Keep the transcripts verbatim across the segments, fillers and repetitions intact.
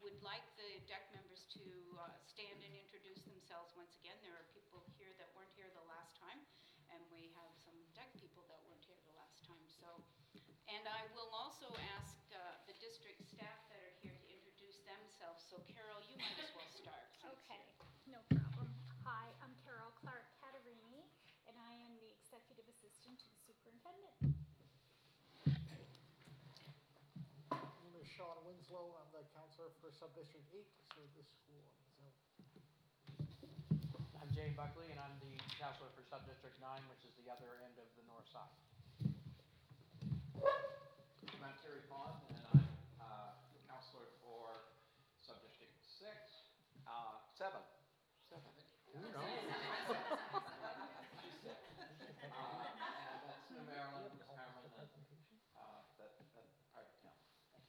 would like the deck members to uh, stand and introduce themselves once again. There are people here that weren't here the last time, and we have some deck people that weren't here the last time. So, and I will also ask uh, the district staff that are here to introduce themselves. So Carol, you might as well start. Okay, no problem. Hi, I'm Carol Clark Catarini, and I am the executive assistant to the superintendent. My name is Sean Winslow. I'm the counselor for Subdistrict eight to serve this school on the zone. I'm Jay Buckley, and I'm the counselor for Subdistrict nine, which is the other end of the north side. I'm Terry Pond, and I'm uh, counselor for Subdistrict six, uh, seven. Seven. Who knows? Uh, and that's New Maryland, Harriman, and uh, that, that part of town.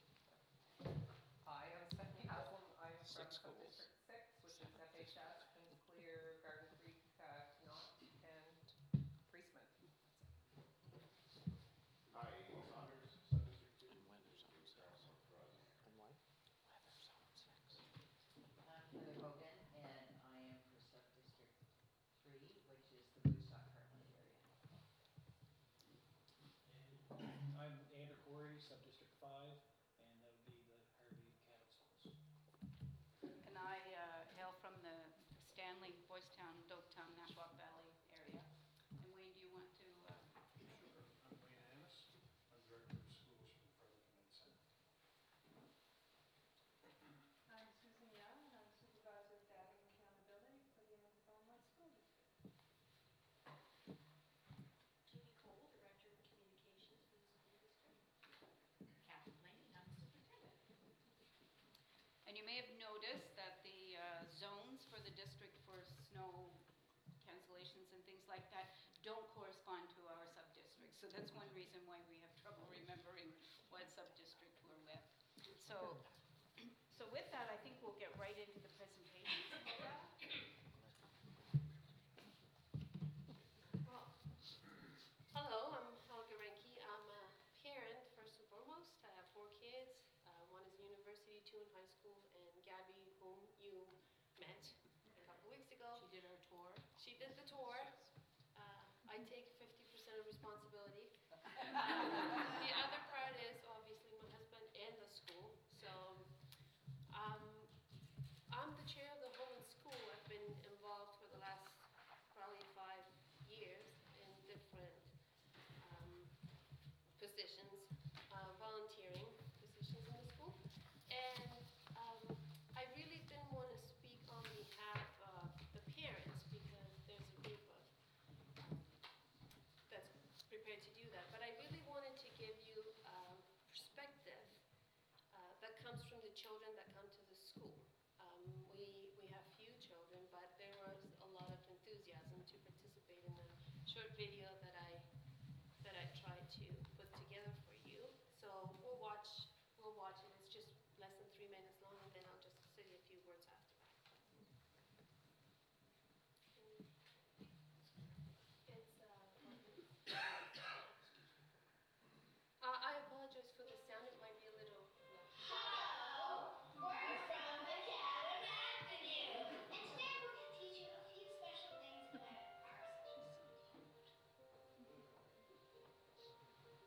Hi, I'm Stephanie Haslam. I'm from Six schools. Subdistrict six, which is F H S, Kings Clear, Garden Creek, uh, Knott, and Priestman. Hi, Ian Saunders, Subdistrict two. And weather zone six. And what? Weather zone six. I'm Heather Hogan, and I am for Subdistrict three, which is the Woodstock Heartland area. And I'm Andrew Corey, Subdistrict five, and that would be the Harvey Catholic Schools. And I uh, hail from the Stanley, Boys Town, Dotetown, Nashwauk Valley area. And Wayne, do you want to? Uh... Sure. I'm Wayne Annis. I'm Director of Schools for Fredericton and Center. I'm Susan Young, and I'm Supervisor of Data and Accountability for the Belmont School District. Judy Cole, Director of Communications for the School District. Catherine Laney, I'm the superintendent. And you may have noticed that the uh, zones for the district for snow cancellations and things like that don't correspond to our sub-districts. So that's one reason why we have trouble remembering what sub-district we're with. So, so with that, I think we'll get right into the presentation. Well, hello, I'm Helga Renke. I'm a parent, first and foremost. I have four kids. Uh, one is in university, two in high school, and Gabby, whom you met a couple weeks ago. She did our tour. She did the tour. Uh, I take fifty percent of responsibility. The other part is obviously my husband and the school. So um, I'm the chair of the whole school. I've been involved for the last probably five years in different um, positions, uh, volunteering positions in the school. And um, I really didn't want to speak on behalf of the parents because there's a group of um, that's prepared to do that. But I really wanted to give you um, perspective uh, that comes from the children that come to the school. Um, we, we have few children, but there was a lot of enthusiasm to participate in the short video that I that I tried to put together for you. So we'll watch we'll watch it. It's just less than three minutes long, and then I'll just say a few words after. It's uh, uh, I apologize for the sound. It might be a little loud. Hello, we're from Macadam Avenue, and today we're going to teach you a few special things about our school.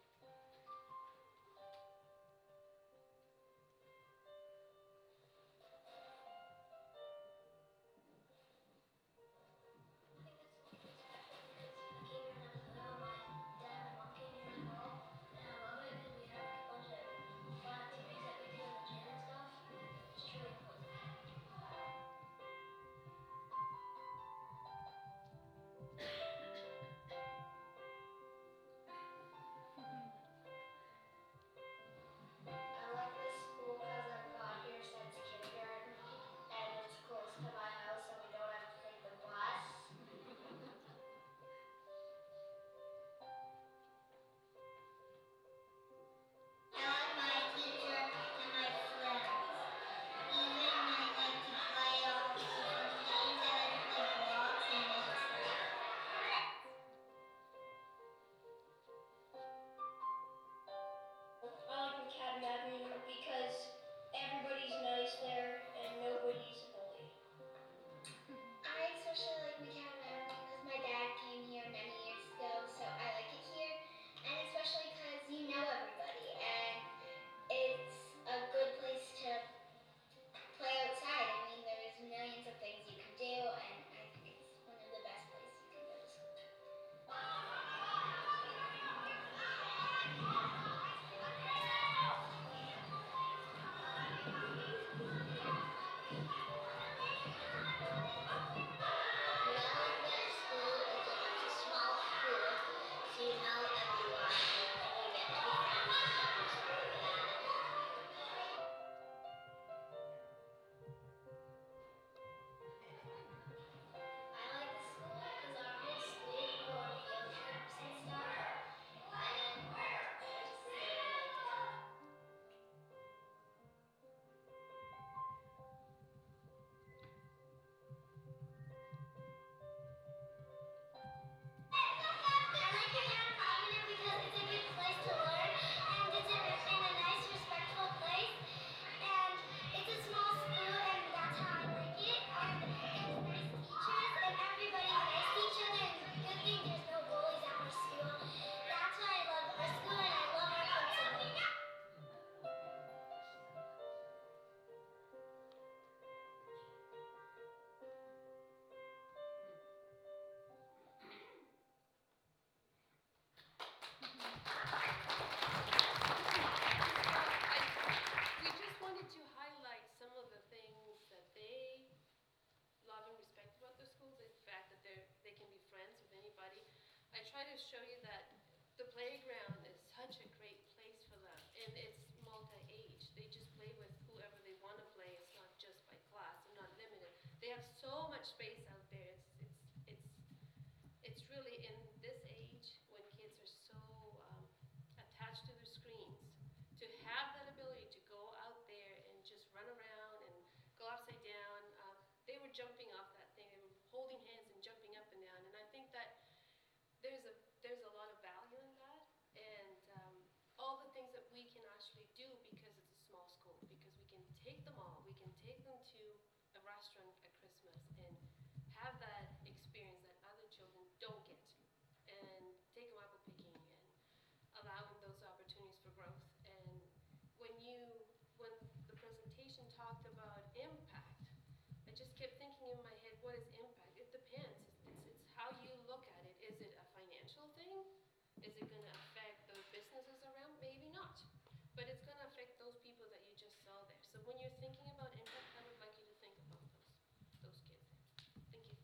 to show you that the playground is such a great place for them, and it's multi-age. They just play with whoever they want to play. It's not just by class. They're not limited. They have so much space out there. It's it's it's it's really in this age when kids are so um, attached to their screens, to have that ability to go out there and just run around and go upside down. Uh, they were jumping off that thing. They were holding hands and jumping up and down. And I think that there's a there's a lot of value in that, and um, all the things that we can actually do because it's a small school, because we can take them all. We can take them to a restaurant at Christmas and have that experience that other children don't get to, and take them apple picking and allow them those opportunities for growth. And when you when the presentation talked about impact, I just kept thinking in my head, what is impact? It depends. It's, it's how you look at it. Is it a financial thing? Is it going to affect those businesses around? Maybe not. But it's going to affect those people that you just saw there. So when you're thinking about impact, I would like you to think about those, those kids. Thank you.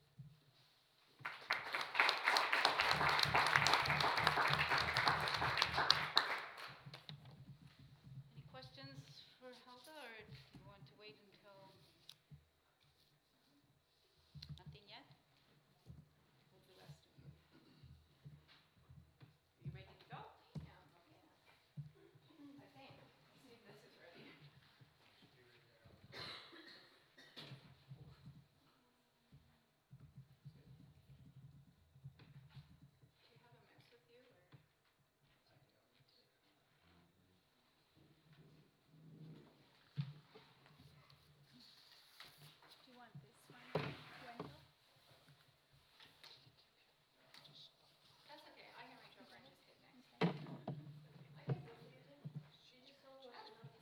Any questions for Helga, or do you want to wait until? Nothing yet? What the rest of you? Are you ready to go? Yeah, I think. Let's see if this is ready. Do you have a mix with you, or? Do you want this one, Wendell? That's okay, I can reach over and just hit next. Okay. I can go with you. She just told me. I do the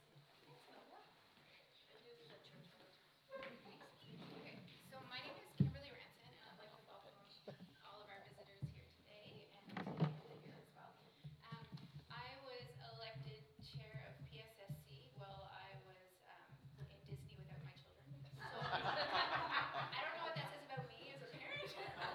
church one. Okay, so my name is Kimberly Ranson, and I'd like to welcome all of our visitors here today and to Canada here as well. Um, I was elected chair of P S S C while I was um, in Disney without my children. So I don't know what that says about me as a parent.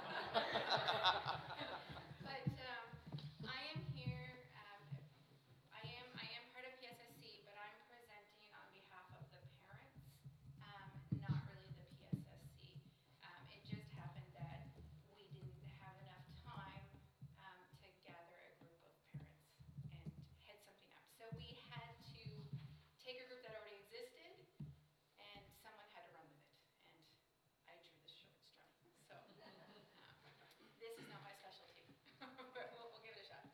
But um, I am here, um, I am I am part of P S S C, but I'm presenting on behalf of the parents, um, not really the P S S C. Um, it just happened that we didn't have enough time um, to gather a group of parents and head something up. So we had to take a group that already existed, and someone had to run with it. And I drew the short straw. So um, this is not my specialty, but we'll, we'll give it a shot.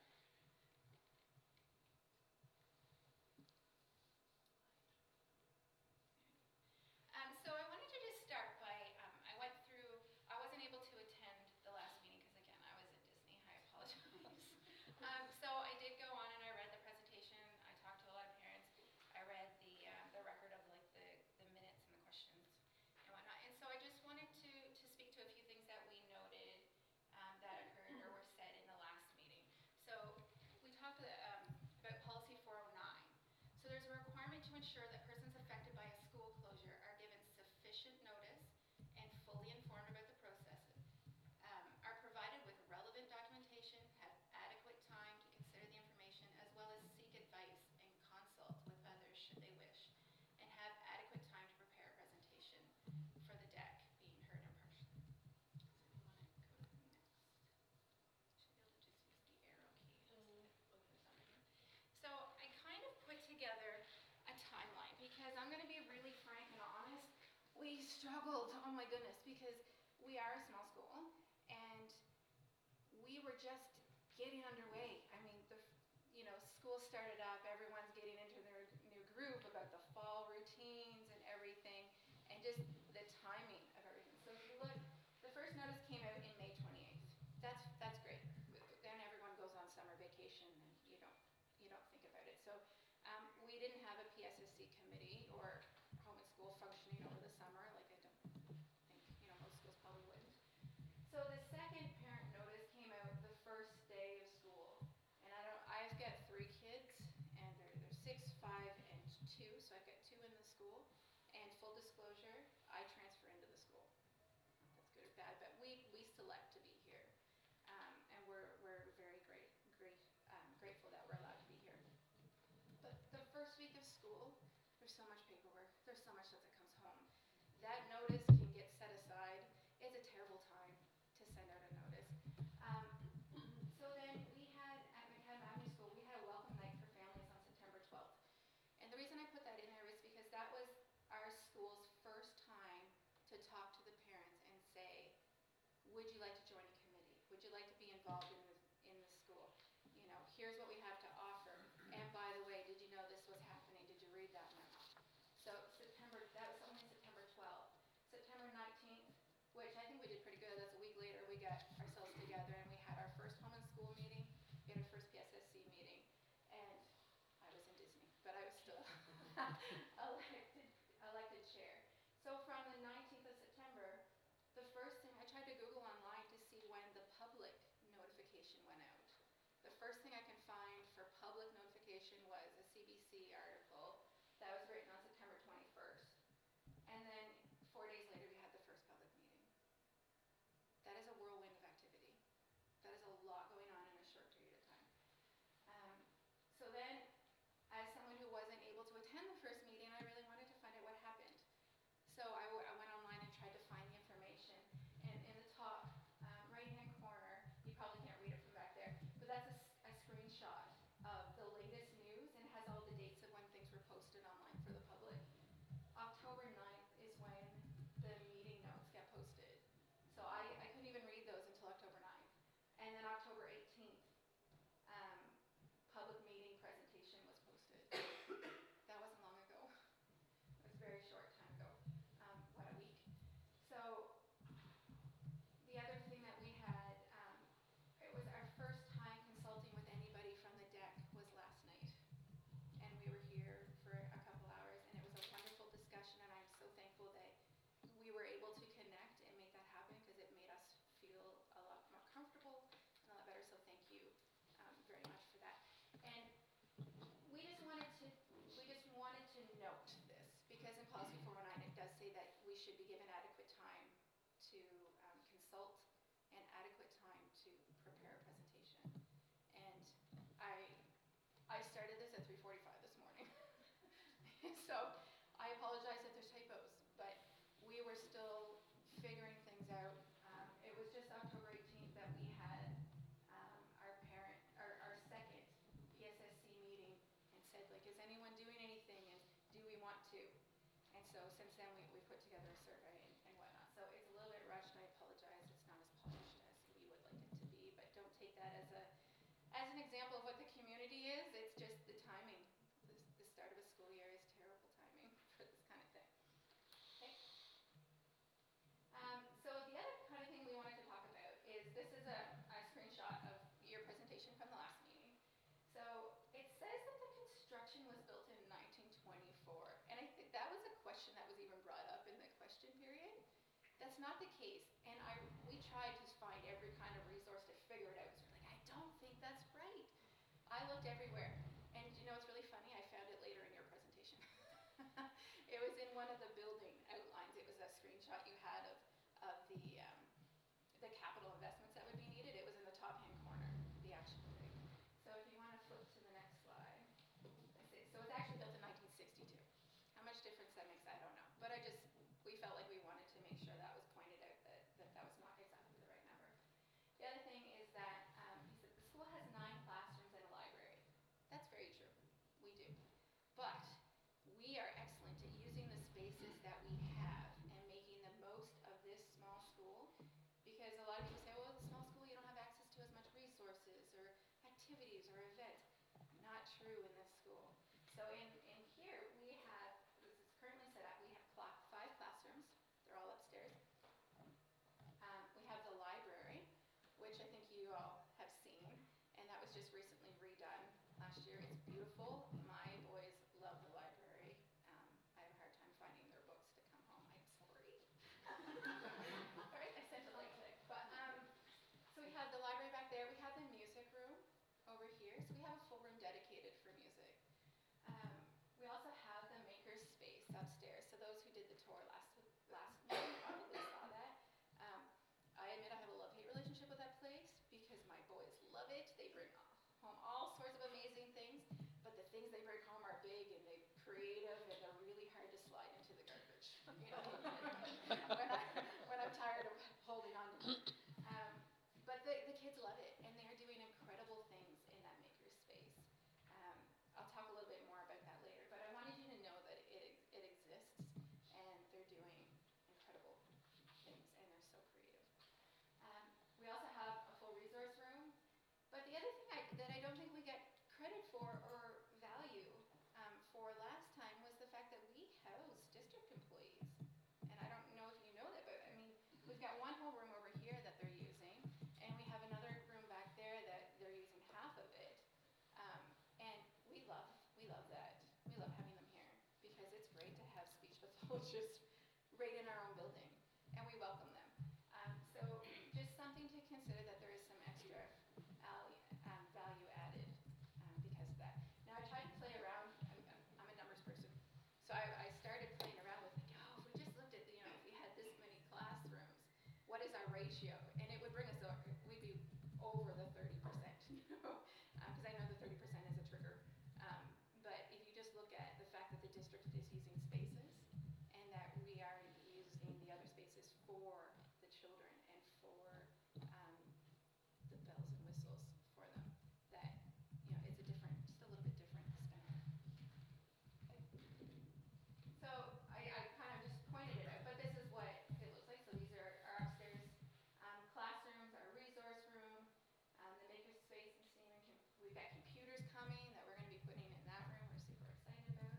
Um, so I wanted to just start by, um, I went through, I wasn't able to attend the last meeting because again, I was at Disney, I apologize. um, so I did go on and I read the presentation, I talked to a lot of parents, I read the, uh, the record of like the, the minutes and the questions and whatnot. And so I just wanted to, to speak to a few things that we noted um, that occurred or were said in the last meeting. So we talked um, about policy four oh nine. So there's a requirement to ensure that persons affected by a school closure are given sufficient notice and fully informed about the process, um, are provided with relevant documentation, have adequate time to consider the information, as well as seek advice and consult with others should they wish, and have adequate time to prepare a presentation for the deck being heard impartially. So if you want to go to the next, should be able to just use the arrow key. So I kind of put together a timeline because I'm going to be really frank and honest. We struggled, oh my goodness, because we are a small school and we were just getting underway. I mean, the you know, school started up, everyone's getting into their new groove about the fall routines and everything, and just the timing of everything. So if you look, the first notice came out in May twenty-eighth. That's that's great. Then everyone goes on summer vacation and you don't you don't think about it. So um, we didn't have a P S S C committee or home and school functioning over the summer, like I don't think, you know, most schools probably wouldn't. So the second parent notice came out the first day of school. And I don't, I've got three kids, and they're, they're six, five, and two, so I've got two in the school. And full disclosure, I transfer into the school. That's good or bad, but we, we select to be here. Um, and we're, we're very new school, there's so much paperwork, there's so much stuff that comes home. That notice can get set aside. It's a terrible time to send out a notice. Um, so then we had, at Macadam Avenue School, we had a welcome night for families on September twelfth. And the reason I put that in there is because that was our school's first time to talk to the parents and say, would you like to join a committee? Would you like to be involved in the, in the school? You know, here's what we have to offer. And by the way, did you know this was happening? Did you read that memo? So September, that was only September twelfth. September nineteenth, which I think we did pretty good. That's a week later, we got ourselves together and we had our first home and school meeting. We had our first P S S C meeting. And I was in Disney, but I was still elected, elected chair. So from the nineteenth of September, the first thing, I tried to Google online to see when the public notification went out. The first thing I can find for public notification was a C B C article that was written on September twenty-first. And then four days later, we had the first public meeting. That is a whirlwind of activity. That is a lot going on in a short period of time. Um, so then, as someone who wasn't able to attend the first meeting, I really wanted to find out what happened. So I, w- I went online and tried to find the information. And in the top um, right-hand corner, you probably can't read it from back there, but that's a, s- a screenshot of the latest news and has all the dates of when things were posted online for the public. October ninth is when the meeting notes get posted. So I, I couldn't even read those until October ninth. And then October eighteenth, um, public meeting presentation was posted. That wasn't long ago. It was a very short time ago, um, what, a week? So the other thing that we had, um, it was our first time consulting with anybody from the deck was last night. And we were here for a couple hours and it was a wonderful discussion and I'm so thankful that we were able to connect and make that happen because it made us feel a lot more comfortable and a lot better. So thank you um, very much for that. And we just wanted to we just wanted to note this because in policy four one nine it does say that we should be given adequate time to um, consult and adequate time to prepare a presentation. And I I started this at three forty-five this morning. So I apologize if there's typos, but we were still figuring things out. Um, it was just October eighteenth that we had um, our parent, our, our second P S S C meeting and said, like, is anyone doing anything and do we want to? And so since then we, we put together a survey and, and whatnot. So it's a little bit rushed. I apologize. It's not as polished as we would like it to be, but don't take that as a as an example of what the community is. It's just the timing. The, the start of a school year is terrible timing for this kind of thing. Okay. Um, so the other kind of thing we wanted to talk about is this is a, a screenshot of your presentation from the last meeting. So it says that the construction was built in nineteen twenty-four, and I think that was a question that was even brought up in the question period. That's not the case, and I we tried to find every kind of resource to figure it out. So we're like, I don't think that's right. I looked everywhere, and you know what's really funny? I found it later in your presentation. It was in one of the building outlines. It was a screenshot you had of of the um, the capital investments that would be needed. It was in the top hand corner, the action thing. So if you want to flip to the next slide. I see. So it's actually built in nineteen sixty-two. How much difference that makes, I don't know. But I just, we felt like we wanted to make sure that was pointed out, that that, that was not exactly the right number. The other thing is that um, he said the school has nine classrooms and a library. That's very true. We do. But we are excellent at using the spaces that we have and making the most of this small school, because a lot of people say, well, it's a small school, you don't have access to as much resources or activities or events. Not true in this school. So in, in here, we have, this is currently set up, we have cla- five classrooms. They're all upstairs. Um, we have the library, which I think you all have seen, and that was just recently redone last year. It's beautiful. My boys love the library. Um, I have a hard time finding their books to come home. I'm sorry. All right, I sent a link today. But um, so we have the library back there. We have the music room over here. So we have a full room dedicated for music. Um, we also have the maker's space upstairs. So those who did the tour last last meeting probably saw that. Um, I admit I have a love-hate relationship with that place because my boys love it. They bring home all sorts of amazing things, but the things just right in our own building, and we welcome them. Um, so just something to consider, that there is some extra value, um, value added um, because of that. Now, I tried to play around. I'm, I'm, I'm a numbers person, so I, I started playing around with, like, oh, if we just looked at, you know, if we had this many classrooms, what is our ratio? And it would bring us over, we'd be over the thirty percent, you know, because I know the thirty percent is a trigger. Um, but if you just look at the fact that the district is using spaces, and that we are using the other spaces for the children and for um, the bells and whistles for them, that, you know, it's a different, just a little bit different spend. So I, I kind of just pointed it out, but this is what it looks like. So these are our upstairs um, classrooms, our resource room, um, the maker space and steam and com- we've got computers coming that we're going to be putting in that room. We're super excited about.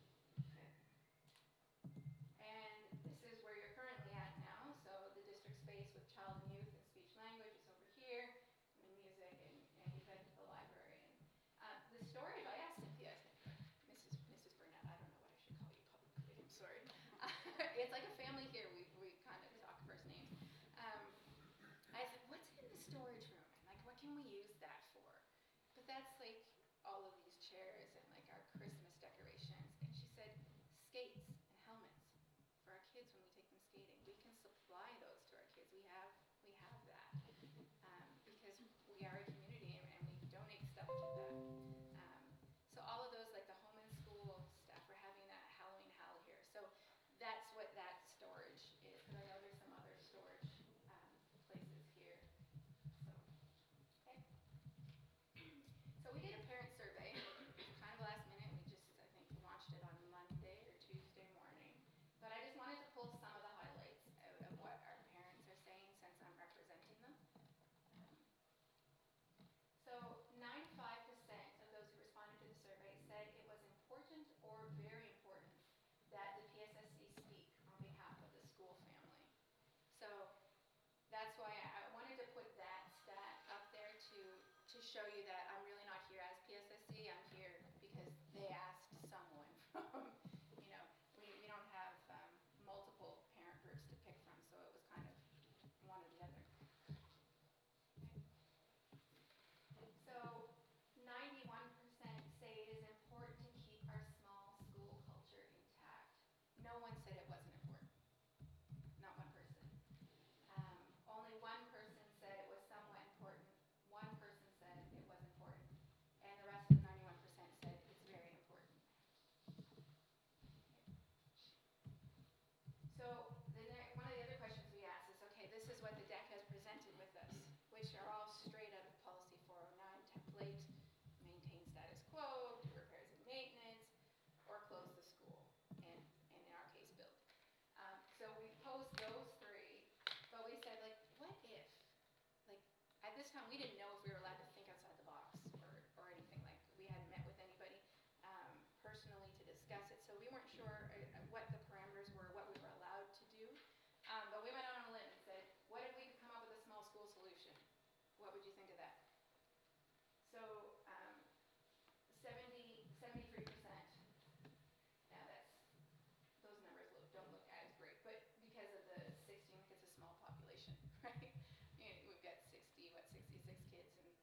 And this is where you're currently at now. So the district space with child and youth and speech language is over here, and music and, and event at the library. And uh, the storage, I asked Cynthia, Missus Missus Burnett, I don't know what I should call you publicly, I'm sorry. It's like a family here, we, we kind of talk first names. Um, I said, what's in the storage room? And like, what can we use that for? But that's like all of these chairs and like our Christmas decorations. And she said, skates and helmets for our kids when we take them skating. We can supply those to our kids. We have we have that um, because we are a community and, and we donate stuff to that. Um, so all of those, like the home and school stuff, we're having that Halloween Hall here. So that's what that storage is. Because I know there's some other storage um, places here. So, okay. So we did a parent survey, kind of last minute. We just, I think, launched it on Monday or Tuesday morning. But I just wanted to pull some of the highlights out of what our parents are saying since I'm representing them. Um, so ninety-five percent of those who responded to the survey said it was important or very important that the P S S C speak on behalf of the school family. So that's why I I wanted to put that stat up there to, to show you that I'm really not here as P S S C. I'm here because they asked someone from, you know, we, we don't have um, multiple parent groups to pick from, so it was kind of one or the other. So ninety-one percent say it is important to keep our small school culture intact. No one said it wasn't important. Not one person. Um, only one person said it was somewhat important. One person said it was important. And the rest of the ninety-one percent said it's very important. So the ne- one of the other questions we asked is, okay, this is what the deck has presented with us, which are all straight out of policy four oh nine template, maintain status quo, do repairs and maintenance, or close the school, and, and in our case, build. Um, so we posed those three, but we said, like, what if? Like, at this time, we didn't know if we were allowed to think outside the box or, or anything. Like, we hadn't met with anybody um, personally to discuss it, so we weren't sure uh, what the parameters were, what we were allowed to do. Um, but we went out on a limb and said, what if we could come up with a small school solution? What would you think of that? So, um, seventy, seventy-three percent. Now that's, those numbers look, don't look as great, but because of the sixteen, it's a small population, right? You know, we've got sixty, what, sixty-six kids, and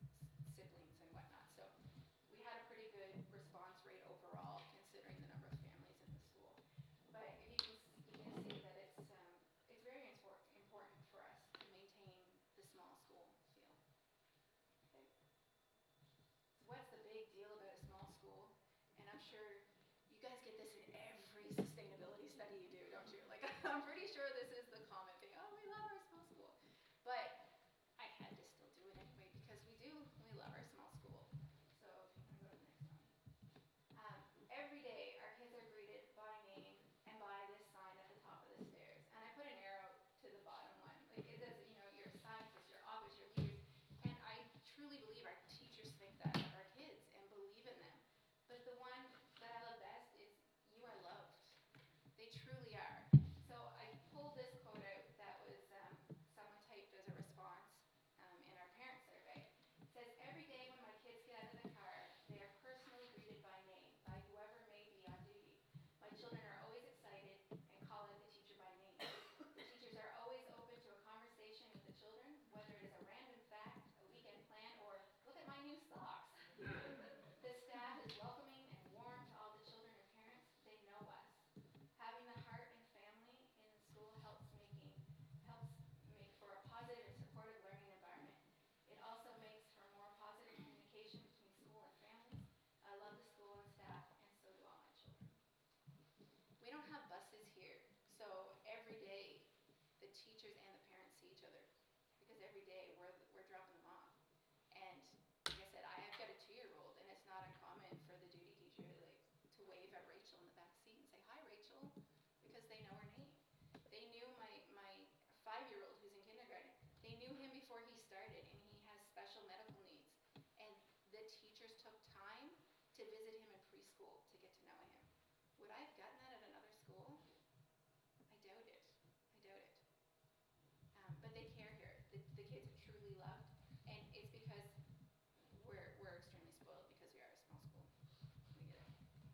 every day, we're, we're dropping them off. And like I said, I have got a two-year-old, and it's not uncommon for the duty teacher like to wave at Rachel in the back seat and say, "Hi, Rachel," because they know her name. They knew my my five-year-old who's in kindergarten. They knew him before he started, and he has special medical needs. And the teachers took time to visit him in preschool to get to know him. Would I have gotten that at another school? I doubt it. I doubt it. Um, but they care here. The, the kids are truly loved, and it's because we're we're extremely spoiled because we are a small school. We get it.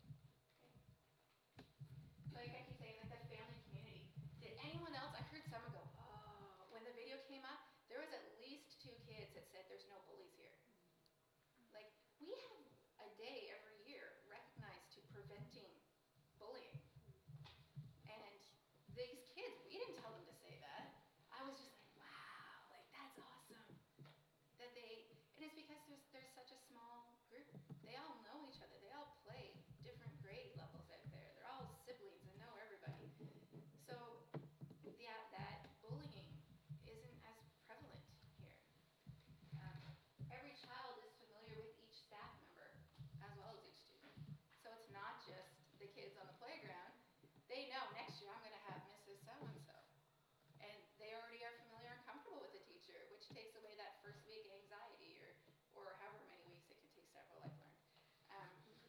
Okay. Like I keep saying, like that family community. Did anyone else? I heard someone go, "Oh!" When the video came up, there was at least two kids that said, "There's no bullies here." Like we have a day every year recognized to preventing bullying, and these kids, we didn't tell them to say that. I was just like, wow, like that's awesome. That they, it is because there's there's such a small group. They all know each other. They all play different grade levels out there. They're all siblings and know everybody. So yeah, that bullying isn't as prevalent here. Um, every child is familiar with each staff member as well as each student. So it's not just the kids on the playground. They know next year I'm going to have Missus So-and-so. And they already are familiar and comfortable with the teacher, which takes away that first week anxiety or, or however many weeks it can take several, I've learned. Um,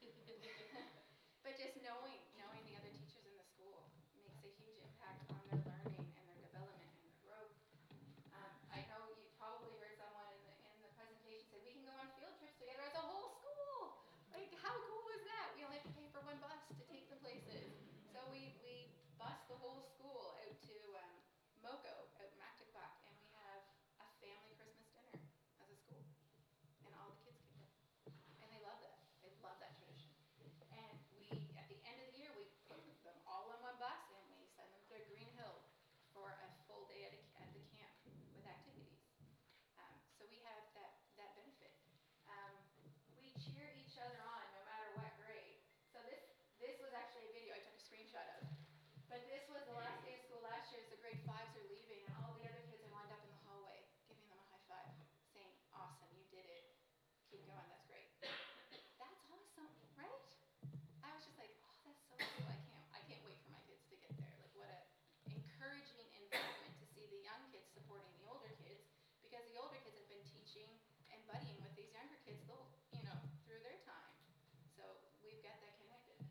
but just knowing, knowing the other teachers in the school makes a huge impact on their learning and their development and their growth. Um, I know you probably heard someone in the, in the presentation say, we can go on field trips together as a whole school. Like, how cool is that? We only have to pay for one bus to take them places. So we, we bus the whole school out to um, Moco, out in Mactaquac, and we have a family Christmas dinner as a school. And all the kids can go. And they love that. They love that tradition. And we, at the end of the year, we put them all on one bus and we send them to Green Hill for a full day at, a, at the camp with activities. Um, so we have that, that benefit. Um, we cheer each other on no matter what grade. So this, this was actually a video I took a screenshot of. But this was the last day of school last year as the grade fives are leaving, and all the other kids are lined up in the hallway, giving them a high five, saying, "Awesome, you did it. Keep going, that's great." That's awesome, right? I was just like, oh, that's so cool. I can't, I can't wait for my kids to get there. Like, what a encouraging environment to see the young kids supporting the older kids, because the older kids have been teaching and buddying with these younger kids, the whole, you know, through their time. So we've got that connectedness.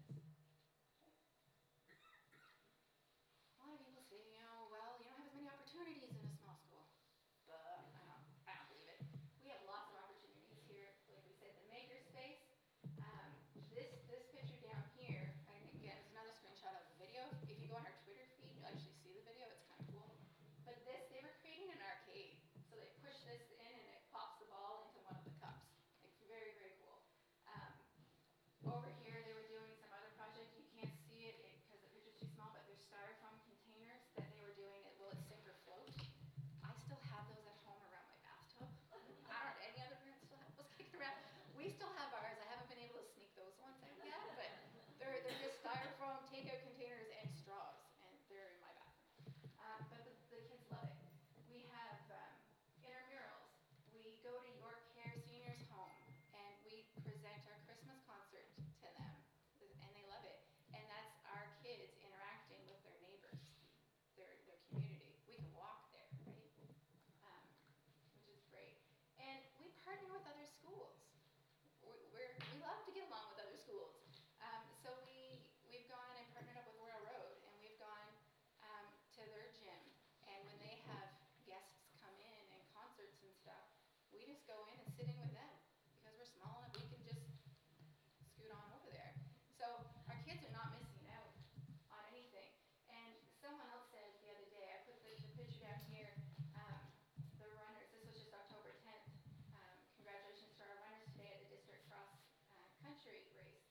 A lot of people say, you know, well, you don't have as many opportunities in a small school. But I don't, I don't believe it. We have lots of opportunities here. Like we said, the makerspace. Um, this this picture down here, and again, it's another screenshot of a video. If you go on our Twitter feed, you'll actually see the video. It's kind of cool. But this, they were creating an arcade. So they push this in and it pops the ball into one of the cups. Like very, very cool. Um, over here, they were doing some other project. You can't see it because the picture's too small, but there's styrofoam containers that they were doing. It will it sink or float? I still have those at home around my bathtub. I don't know, any other parents still have those kicking around? We still have ours. I haven't been able to sneak those ones out yet, but they're they're just styrofoam takeout containers and straws, and they're in my bathroom. Um, but the, the kids love it. We have um, intramurals. We go to York Care Seniors Home and we present our Christmas concert to them, and they love it. And that's our kids interacting with their neighbors, their their community. We can walk there, right? Um, which is great. And we partner with other schools. We, we're, we love to get along with other schools. Um, so we we've gone and partnered up with Royal Road, and we've gone um, to their gym. And when they have guests come in and concerts and stuff, we just go in and sit in with them because we're small enough. We can just scoot on over there. So our kids are not missing out on anything. And someone else said the other day, I put the, the picture down here, um, the runners, this was just October tenth. Um, congratulations to our runners today at the district cross uh, country race.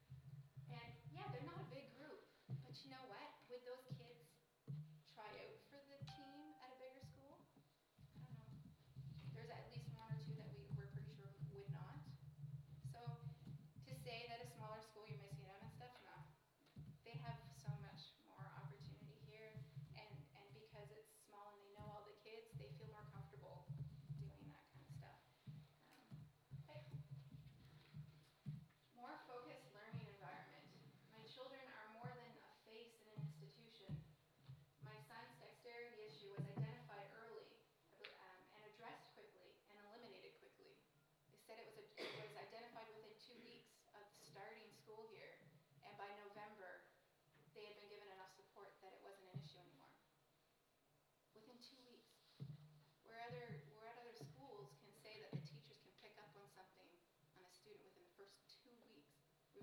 And yeah, they're not a big group, but you know what? Would those kids try out for the team at a bigger school? I don't know. There's at least one or two that we, we're pretty sure would not. So to say that a smaller school you're missing out on stuff, no. They have so much more opportunity here, and, and because it's small and they know all the kids, they feel more comfortable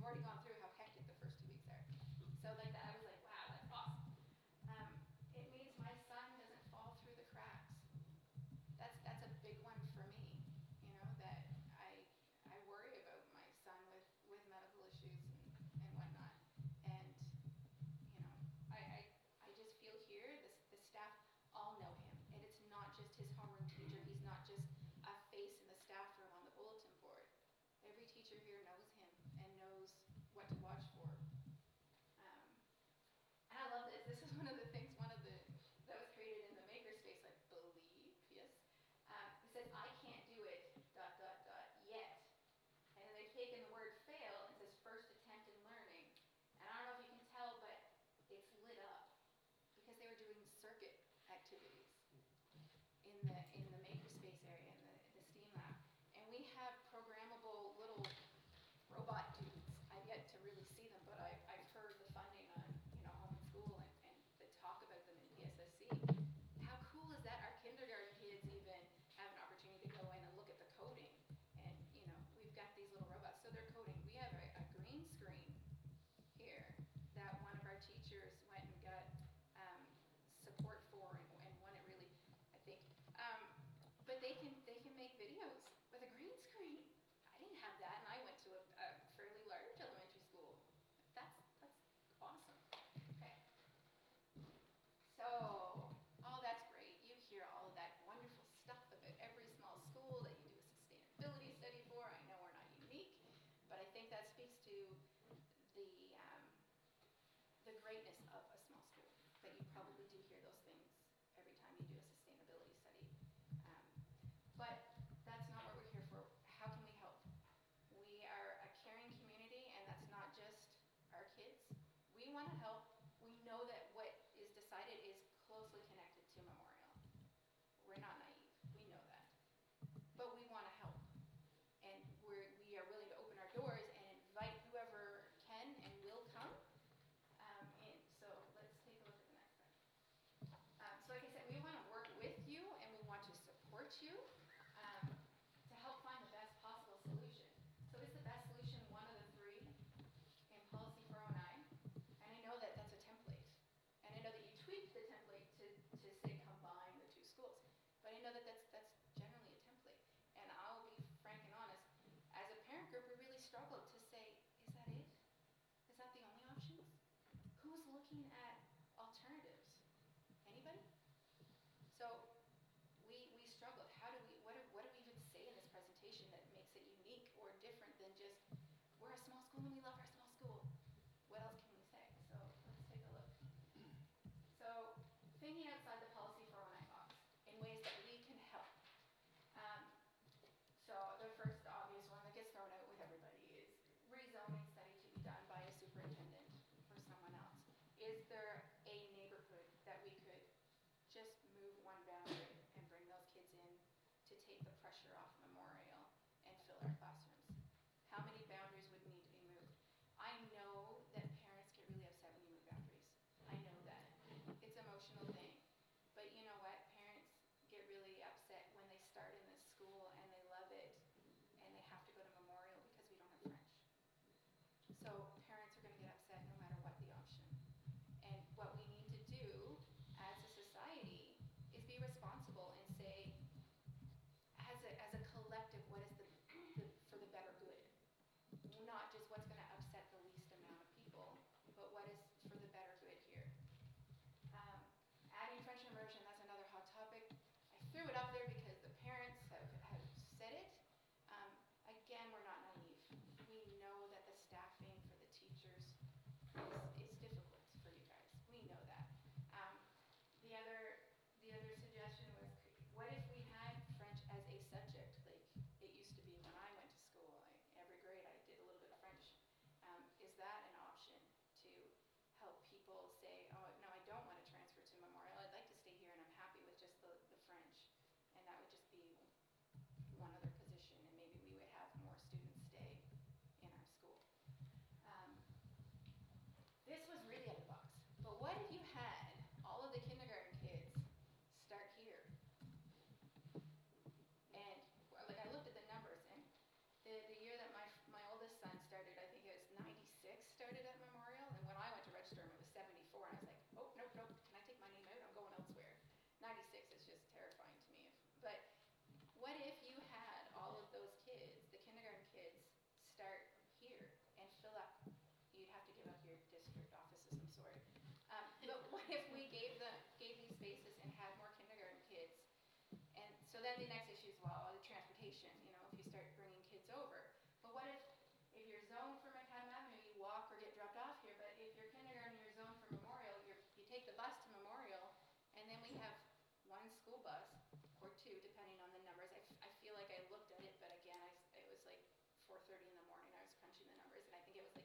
already gone through how hectic the first two weeks are. So like that, I was like, wow, that's awesome. Um, it means my son doesn't fall through the cracks. That's that's a big one for me. You know that I I worry about my son with with medical issues and, and whatnot. And you know, I, I I just feel here this the staff all know him, and it's not just his homeroom teacher. He's not just a face in the staff room on the bulletin board. Every teacher here knows him and knows what to watch for. Um, and I love this. This is one of the things, one of the that was created in the makerspace, I believe. Yes. Um, it says, "I can't do it." Dot dot dot yet. And then they've taken the word "fail" and it says "first attempt in learning." And I don't know if you can tell, but it's lit up because they were doing circuit activities in the in the makerspace area in the, the STEAM lab. And we have programmable little robot dudes. I've yet to really see them, but I've, I've heard the funding on, you know, home and school and, and the talk about them in P S S C. How cool is that? Our kindergarten kids even have an opportunity to go in and look at the coding. And, you know, we've got these little robots. So they're coding. We have a, a green screen here that one of our teachers went and got um, support for and, and won it really, I think. Um, but they can they can make videos with a green screen. I didn't have that, and I went to a, a fairly large elementary school. That's that's awesome. Okay. So all that's great. You hear all of that wonderful stuff about every small school that you do a sustainability study for. I know we're not unique, but I think that speaks to the um, the greatness of a small school. That you probably do hear those things every time you do a sustainability study. Um, but that's not what we're here for. How can we help? We are a caring community, and that's not just our kids. We want to help. We know that what is decided is closely connected to Memorial. We're not naive. We know that. But we want to help. And we're, we are willing to open our doors and invite whoever can and will come um, in. So let's take a look at the next slide. Um, so like I said, we want to work with you and we want to support you um, to help find the best possible solution. So is the best solution one of the three in policy four oh nine? And I know that that's a template. And I know that you tweaked the template to, to say combine the two schools. But I know that that's, that's generally a template. And I'll be frank and honest, as a parent group, we really struggled to say, is that it? Is that the only options? Who's looking at alternatives? Anybody? So we we struggled. How do we what do, what do we even say in this presentation that makes it unique or different than just we're a small school and we love our small school? What else can we say? So let's take a look. So thinking outside the policy four oh nine box in ways that we can help. Um, so the first obvious one that gets thrown out with everybody is rezoning study to be done by a superintendent or someone else. Is there a neighborhood that we could just move one boundary and bring those kids in to take the pressure off Memorial and fill our classrooms? How many boundaries would need to be moved? I know that parents get really upset when you move boundaries. I know that. It's an emotional thing. But you know what? Parents get really upset when they start in this school and they love it and they have to go to Memorial because we don't have French. So parents are going to get upset no matter what the option. And what we need to do as a society is be responsible and say, as a, as a collective,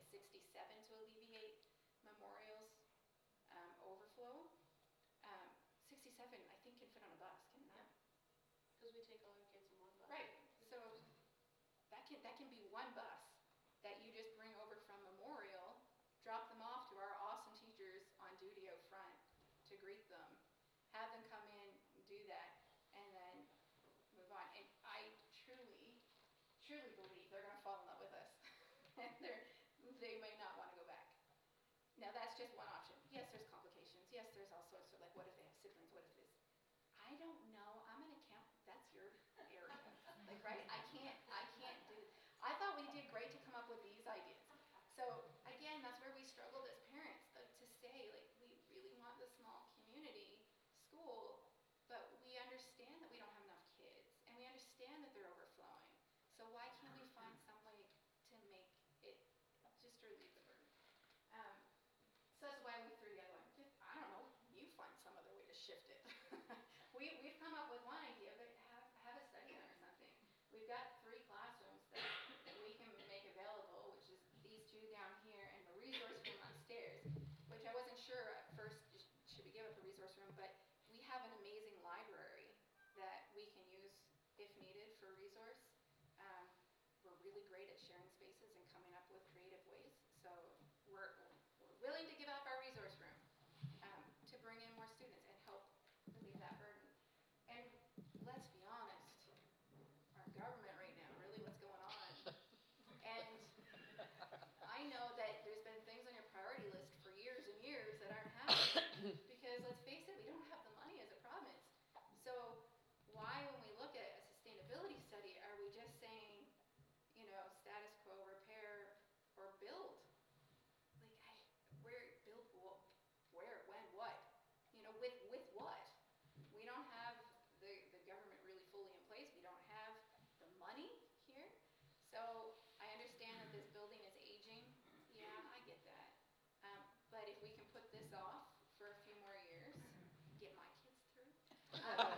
sixty-seven to alleviate Memorial's um, overflow. Um, sixty-seven, I think, can fit on a bus, can that? Because we take all our kids in one bus. Right, so that can, that can be one bus that you just bring over from Memorial, drop them off to our awesome teachers on duty out front to greet them, have them come in, do that, and then move on. And I truly, truly believe they're gonna fall in love with us. And they're, they may not wanna go back. Now, that's just one option. Yes, there's complications. Yes, there's all sorts of, like, what if they have siblings? What if this? I don't know. I'm an accountant. That's your area. Like, right? I can't, I can't do, I thought we did great to come up with these ideas. So, again, that's where we struggled as parents, though, to say, like, we really want the small community school, but we understand that we don't have enough kids, and we understand that they're overflowing. So why can't we find some way to make it just relieve the burden? Um, so that's why we threw the other one. Just, I don't know, you find some other way to shift it. we, we've come up with one idea, but have, have a study done or something. We've got three classrooms that we can make available, which is these two down here and the resource room upstairs, which I wasn't sure at first, should we give up the resource room, but we have an amazing library that we can use if needed for resource. Um, we're really great at sharing spaces and coming up with creative ways, so we're, we're willing to give up our resource room um, to bring in more students and help relieve that burden. And let's be honest, our government right now, really what's going on. And I know that there's been things on your priority list for years and years that aren't happening because, let's face it, we don't have the money as a province. So why, when we look at a sustainability study, are we just saying, you know, status quo, repair, or build? Like, I, where, build wh- where, when, what? You know, with, with what? We don't have the, the government really fully in place. We don't have the money here. So I understand that this building is aging. Yeah, I get that. Um, but if we can put this off for a few more years, get my kids through, um,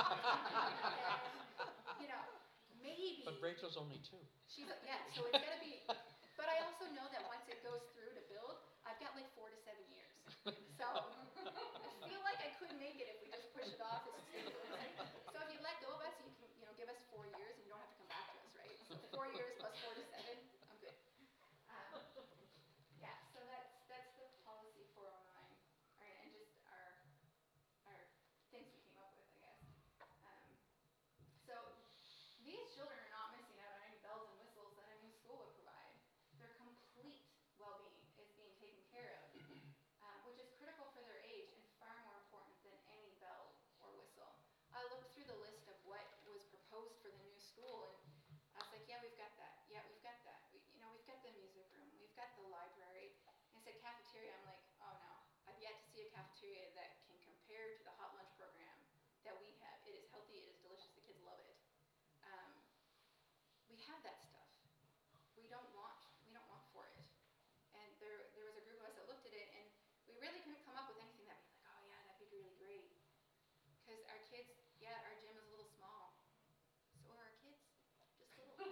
then, you know, maybe. But Rachel's only two. She's, yeah, so it's gonna be, but I also know that once it goes through to build, I've got like four to seven years. So I feel like I could make it if we just push it off. It's sustainability. So if you let go of us, you can, you know, give us four years and you don't have to come back to us, right? So four years plus four to seven, I'm good. Um, yeah, so that's, that's the policy four oh nine, all right, and just our, our things we came up with, I guess. Um, so these children are not missing out on any bells and whistles that a new school would provide. Their complete well-being is being taken care of, um, which is critical for their age and far more important than any bell or whistle. I looked through the list of what was proposed for the new school, and I was like, yeah, we've got that. Yeah, we've got that. We, you know, we've got the music room. We've got the library. And I said cafeteria. I'm like, oh no, I've yet to see a cafeteria that can compare to the hot lunch program that we have. It is healthy. It is delicious. The kids love it. Um, we have that stuff. We don't want, we don't want for it. And there, there was a group of us that looked at it, and we really couldn't come up with anything that would be like, oh yeah, that'd be really great. Because our kids, yeah, our gym is a little small. So are our kids. Just little.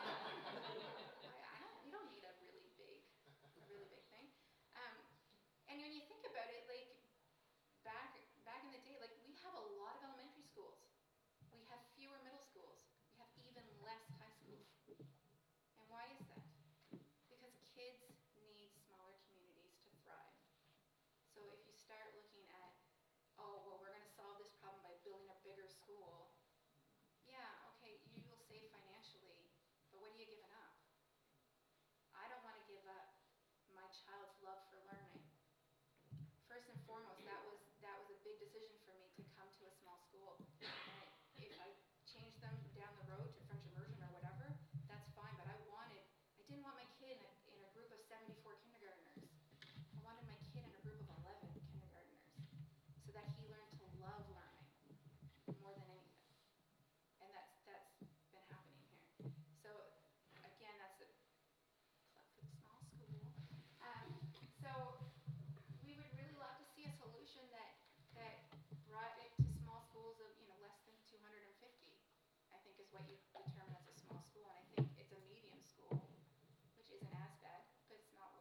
I don't, we don't need a really big, a really big thing. Um, and when you think about it, like back, back in the day, like we have a lot of elementary schools. We have fewer middle schools. We have even less high schools. And why is that? Because kids need smaller communities to thrive. So if you start looking at, oh, well, we're going to solve this problem by building a bigger school. Yeah, okay, you will save financially, but what are you giving up? I don't want to give up my child's love for learning. First and foremost, that was that was a big decision for me to come to a small school. And if I changed them down the road to French immersion or whatever, that's fine. But I wanted, I didn't want my kid in a, in a group of seventy-four kindergartners. I wanted my kid in a group of eleven kindergartners, so that he learned to love learning more than anything. And that's that's been happening here. So again, that's a plug for the small school. Um, so we would really love to see a solution that that brought it to small schools of, you know, less than two hundred fifty. I think is what you determine as a small school, and I think it's a medium school, which isn't as bad, but it's not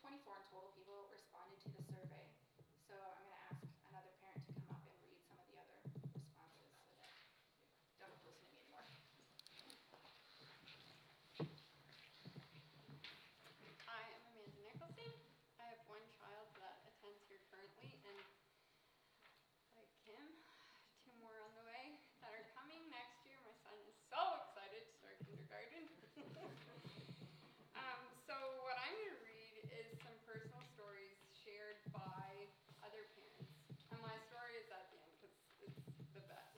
twenty-four in total people responded to the survey. So I'm gonna ask another parent to come up and read some of the other responses so that you don't listen to me anymore. Hi, I'm Amanda Nicholson. I have one child that attends here currently, and like Kim, two more on the way that are coming next year. My son is so excited to start kindergarten. um, so what I'm going to read is some personal stories shared by other parents. And my story is at the end because it's the best.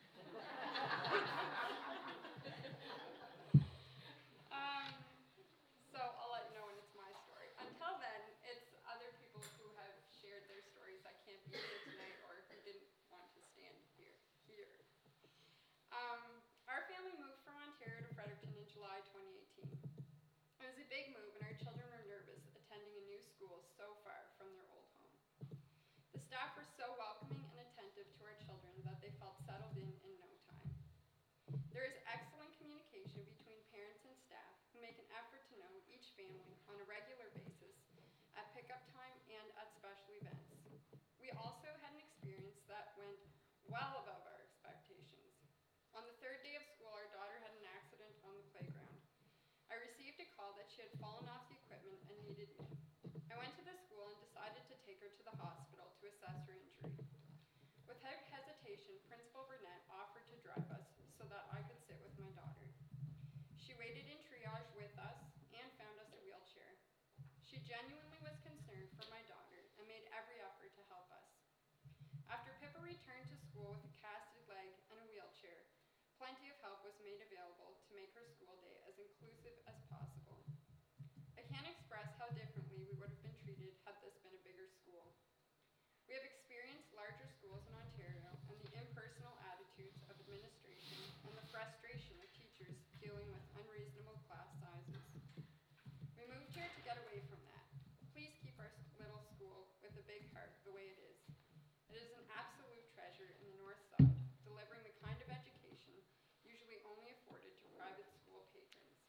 um, so I'll let you know when it's my story. Until then, it's other people who have shared their stories that can't be here tonight or who didn't want to stand here. here. Um, our family moved from Ontario to Fredericton in July twenty eighteen. It was a big move and our children were nervous attending a new school so far from their old home. The staff were so welcoming and attentive to our children that they felt settled in in no time. There is excellent communication between parents and staff who make an effort to know each family on a regular basis at pickup time and at special events. We also had an experience that went well above our expectations. On the third day of school, our daughter had an accident on the playground. I received a call that she had fallen off the equipment and needed me. I went to the school and decided to take her to the hospital to assess her injury. Without hesitation, Principal Burnett offered to drive us so that I could sit with my daughter. She waited in triage with us and found us a wheelchair. She genuinely was concerned for my daughter and made every effort to help us. After Pippa returned to school with a casted leg and a wheelchair, plenty of help was made available to make her school day as inclusive as possible. I can't express how differently we would have been treated had this been a bigger school. We have experienced larger schools in Ontario and the impersonal attitudes of administration and the frustration of teachers dealing with unreasonable class sizes. We moved here to get away from that. Please keep our little school with a big heart the way it is. It is an absolute treasure in the North Side, delivering the kind of education usually only afforded to private school patrons.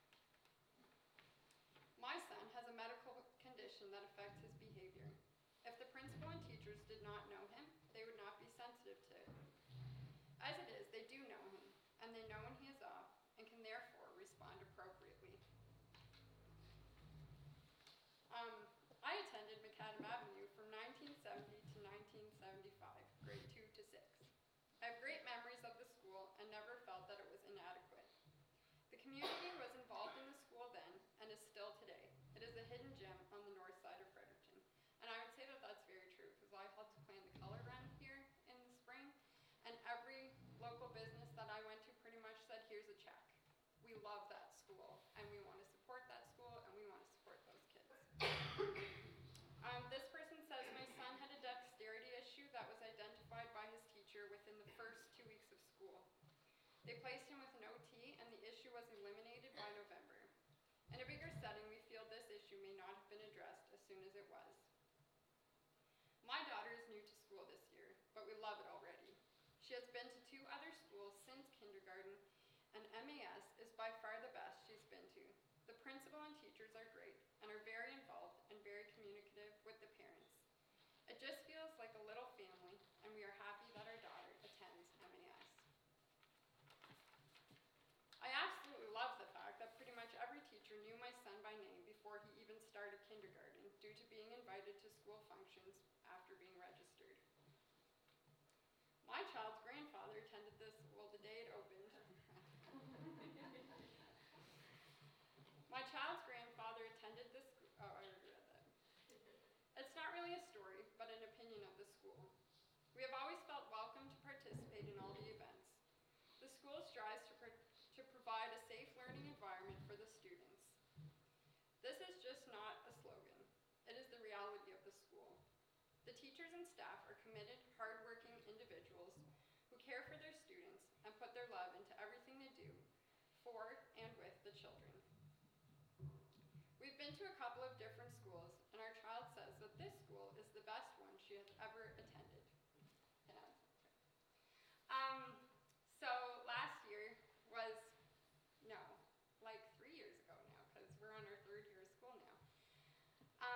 My son has a medical condition that affects his behavior. If the principal and teachers did not know him, they would not be sensitive to it. As it is, they do know him, and they know when he is off, and can therefore respond appropriately. Um, I attended Macadam Avenue from nineteen seventy to nineteen seventy-five, grade two to six. I have great memories of the school and never felt that it was inadequate. The community was involved in the school then and is still today. It is a hidden gem on the north side of Fredericton. And I would say that that's very true because I helped to plan the color run here in the spring, and every local business that I went to pretty much said, here's a check. We love that school and we want to support that school and we want to support those kids. um, this person says my son had a dexterity issue that was identified by his teacher within the first two weeks of school. They placed him with an O T and the issue was eliminated by November. In a bigger setting, we feel this issue may not have been addressed as soon as it was. My daughter is new to school this year, but we love it already. She has been to two other schools since kindergarten, and M A S is by far the best she's been to. The principal and teachers are great and are very involved and very communicative with the parents. It just feels like a little family, and we are happy that our daughter attends M A S. I absolutely love the fact that pretty much every teacher knew my son by name before he even started kindergarten due to being invited to school functions after being registered. My child's grandfather attended this school the day it opened. My child's grandfather attended this school. Oh, I already read that. It's not really a story, but an opinion of the school. We have always felt welcome to participate in all the events. The school strives to, pro to provide a safe learning environment for the students. This is just not a slogan. It is the reality of the school. The teachers and staff are committed, hardworking individuals who care for their students and put their love into everything they do for and with the children. We've been to a couple of different schools, and our child says that this school is the best one she has ever attended. Yeah. Um, so last year was, no, like three years ago now, because we're on our third year of school now. Um,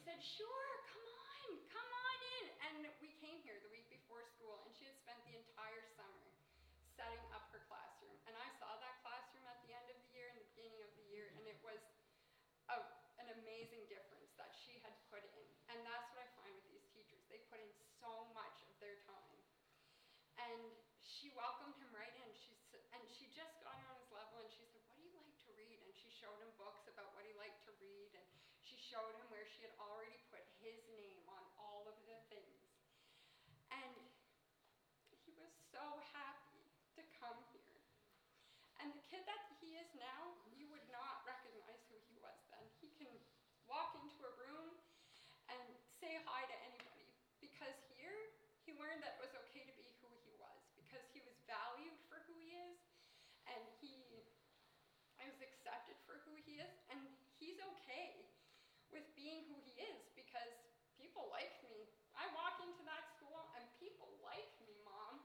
said, sure, come on, come on in. And we came here the week before school, and she had spent the entire summer setting up her classroom. And I saw that classroom at the end of the year and the beginning of the year, and it was a, an amazing difference that she had put in. And that's what I find with these teachers. They put in so much of their time. And she welcomed him right in. She s- and she just got on his level, and she said, what do you like to read? And she showed him books about what he liked to read, and she showed him where she had already put his name on all of the things. And he was so happy to come here. And the kid that he is now, you would not recognize who he was then. He can walk into a room and say hi to anybody, because here he learned that it was okay to be who he was, because he was valued for who he is, and he was accepted for who he is, and he's okay with being who he is, because people like me. I walk into that school and people like me, Mom.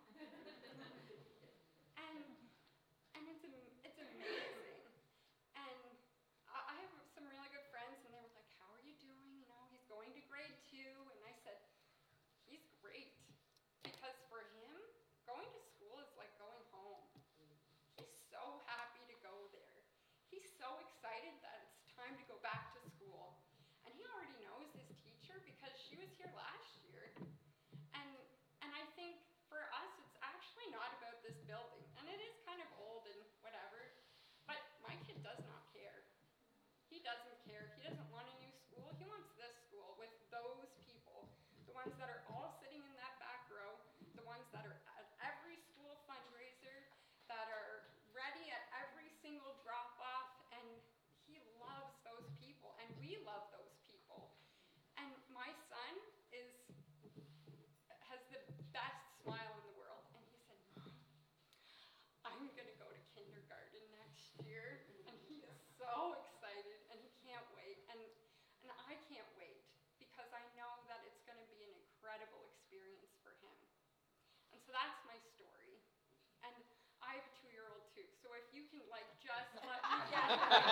and and it's am- it's amazing. And I, I have some really good friends, and they were like, how are you doing? You know, he's going to grade two. And I said, he's great. Because for him, going to school is like going home. He's so happy to go there. He's so excited that it's time to go back to school. And he already knows his teacher because she was here last year. And and I think for us, it's actually not about this building. And it is kind of old and whatever, but my kid does not care. He doesn't care. He doesn't want a new school. He wants this school with those people, the ones that are all sitting in that back row, the ones that are at every school fundraiser, that are ready at every single drop-off, and he loves those people, and we love those people. And my son is has the best smile in the world, and he said, Mom, I'm gonna go to kindergarten next year, and he is so excited, and he can't wait, and and I can't wait, because I know that it's gonna be an incredible experience for him. And so that's my story. And I have a two-year-old too, so if you can like just let me get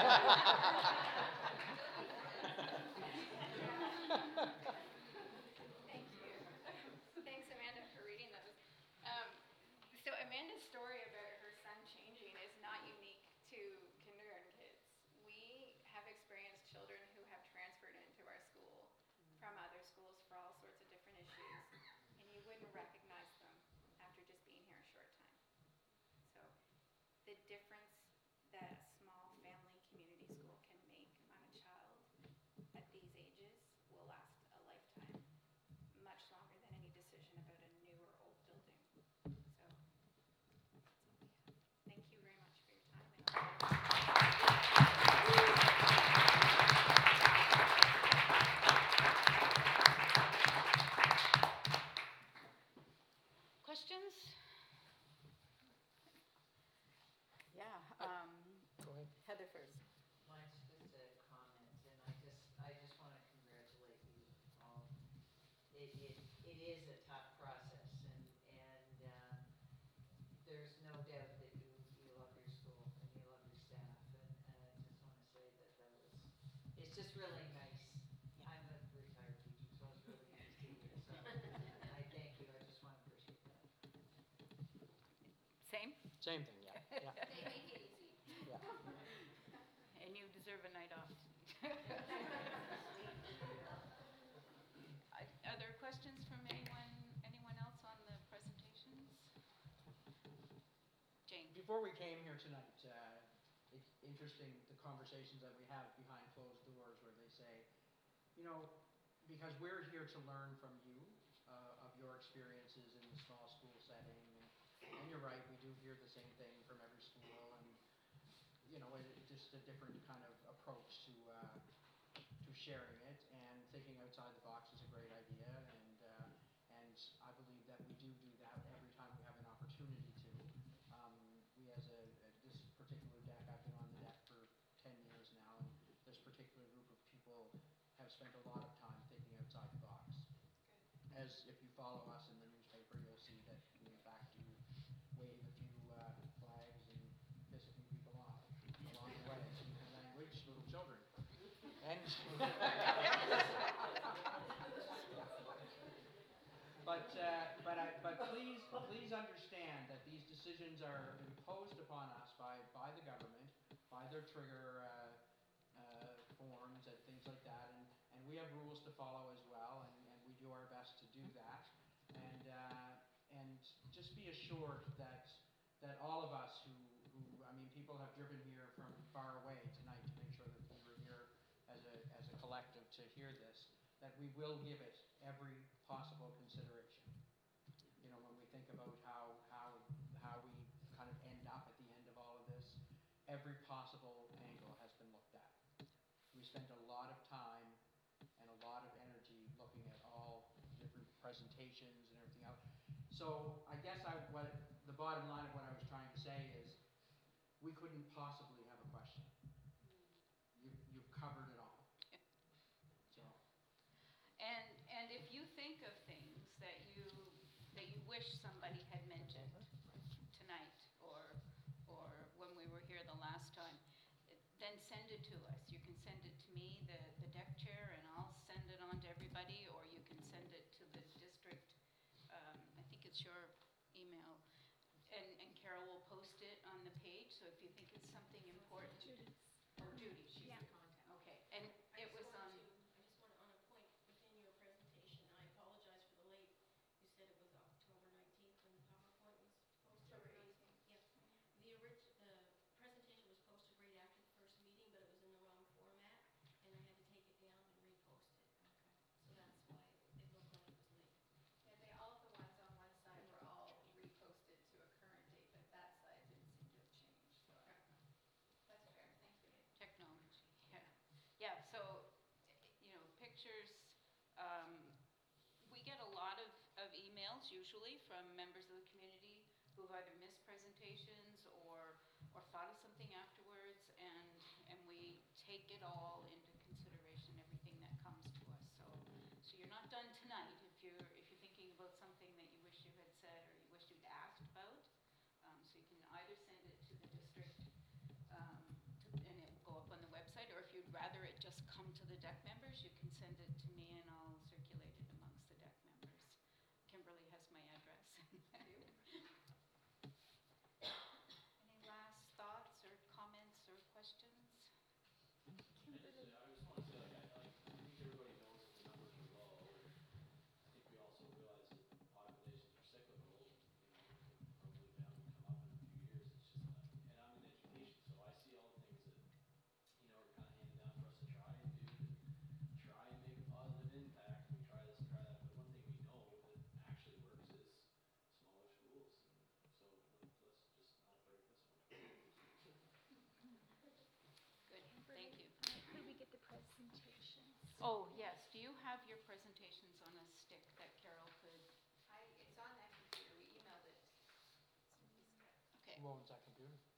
Thank you. Thanks, Amanda, for reading those. Um, so Amanda's story about her son changing is not unique to kindergarten kids. We have experienced children who have transferred into our school from other schools for all sorts of different issues, and you wouldn't recognize them after just being here a short time. So the difference that a small family community school can make on a child at these ages will last a lifetime, much longer than any decision about a new or old building. So that's all we have. Thank you very much for your time. And questions? Yeah, um, Go ahead. Heather first. Mine's just a comment, and I just, I just want to congratulate you all. It, it, it is a tough process, and, and, uh, there's no doubt that you, you love your school and you love your staff, and, and I just want to say that that was, it's just really nice. I'm a retired teacher, so it's really nice to hear, so I thank you, I just want to appreciate that. Same? Same thing, yeah, yeah. they make it easy. Yeah. And you deserve a night off. I- Are there questions from anyone, anyone else on the presentations? Jane? Before we came here tonight, uh, it's interesting the conversations that we have behind closed doors where they say, you know, because we're here to learn from you, uh, of your experiences in the small school setting, and, and you're right, we do hear the same thing from every school, and, you know, it, it just a different kind of approach to, uh, to sharing it, and thinking outside the box is a great idea, and, uh, and I believe that we do do that every time we have an opportunity to. Um, we as a, a- this particular deck, I've been on the deck for ten years now, and this particular group of people have spent a lot of time thinking outside the box. As if you follow us in the newspaper, you'll see that we in fact do wave a few uh, flags and piss a few people off along the way, using language, little children. And But, uh, but I, but please, please understand that these decisions are imposed upon us by, by the government, by their trigger, uh, uh, forms and things like that, and, and we have rules to follow as well, and, and we do our best to do that. And, uh, and just be assured that, that all of us who, who, I mean, people have driven here from far away tonight to make sure that we were here as a, as a collective to hear this, that we will give it every possible consideration. You know, when we think about how, how, how we kind of end up at the end of all of this, every possible angle has been looked at. We spent a lot of time and a lot of energy looking at all different presentations and everything else. So I guess I, what, the bottom line of what I was trying to say is, we couldn't possibly have a question. You, you've covered it all. So. And, and if you think of things that you, that you wish somebody had mentioned tonight, or, or when we were here the last time, then send it to us. You can send it to me, the, the deck chair, and I'll send it on to everybody, or you can send it to the district, um, I think it's your email, and, and Carol will post it on the page, so if you think it's something important. Judy's. Or Judy, she's Yeah. the contact, okay. And it was on, I just want to, on a point within your presentation, I apologize for the late, you said it was October nineteenth when the PowerPoint was posted? October eighteenth. Yeah. The orig, the presentation was posted right after the first meeting, but it was in the wrong format, and I had to take it down and repost it. So that's why it looked like it was late. Yeah, they, all of the ones on one side were all reposted to a current date, but that side didn't seem to have changed, so. That's fair, thank you. technology, yeah. Yeah, so, you know, pictures, um, we get a lot of, of emails usually from members of the community who've either missed presentations or, or thought of something afterwards, and, and we take it all into consideration, everything that comes to us. So, so you're not done tonight if you're, if you're thinking about something that you wish you had said or you wish you'd asked about. Um, so you can either send it to the district, um, to, and it will go up on the website, or if you'd rather it just come to the deck members, you can send it to me and I'll circulate it amongst the deck members. Kimberly has my address. Any last thoughts or comments or questions? I just, uh, I just want to say, like, I, like, I think everybody knows that the numbers are low. I think we also realize that populations are cyclical, you know, probably bound to come up in a few years. It's just, not, and I'm in education, so I see all the things that, you know, are kind of handed down for us to try and do, to try and make a positive impact. We try this and try that, but one thing we know that actually works is smaller schools. And so let's, let's just not break this one. Good, thank you. Could we get the presentations? Oh, yes, do you have your presentations on a stick that Carol could, I, it's on that computer, we emailed it. okay. Who owns that computer?